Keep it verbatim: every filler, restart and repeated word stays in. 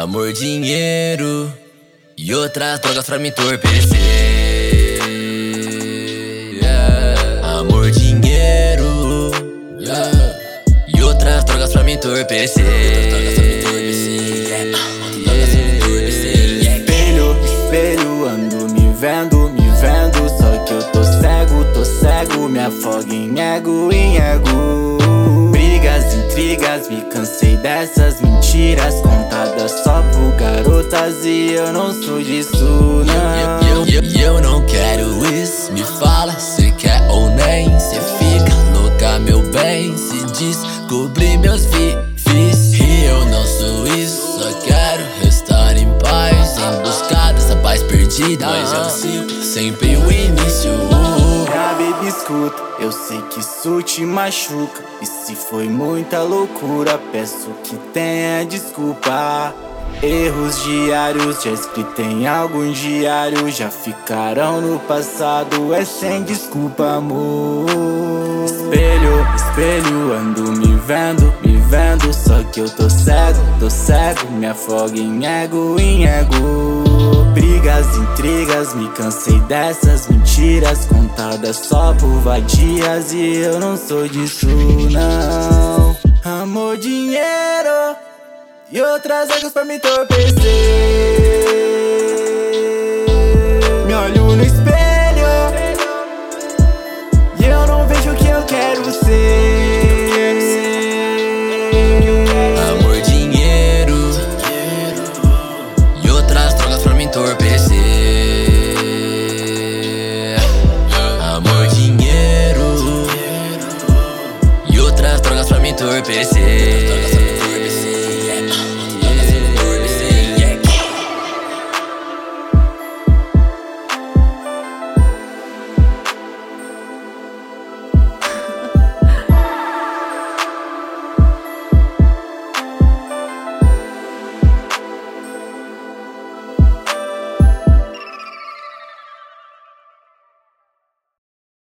Amor, dinheiro e outras drogas pra me entorpecer. Yeah. Amor, dinheiro, yeah, e outras drogas pra me entorpecer. Espelho, espelho, ando me vendo, me vendo. Só que eu tô cego, tô cego. Me afogo em ego, em ego. Brigas, intrigas, me cansei dessas mentiras contadas só por garotas e eu não sou disso, não. E eu, eu, eu, eu não quero isso. Me fala se quer ou nem. Cê fica louca, meu bem. Se descobrir meus vícios. E eu não sou isso. Só quero restar em paz, em busca dessa paz perdida. Mas eu sigo sempre o início. Minha baby, escuta, eu sei que isso te machuca. E se foi muita loucura, peço que tenha desculpa. Erros diários já escrito em algum diário, já ficarão no passado, é sem desculpa, amor. Espelho, espelho, ando me vendo, me vendo. Só que eu tô cego, tô cego. Me afogo em ego, em ego. Brigas, intrigas, me cansei dessas mentiras contadas só por vadias e eu não sou disso, não. Amor, dinheiro e outras águas pra me entorpecer. Me olho no espelho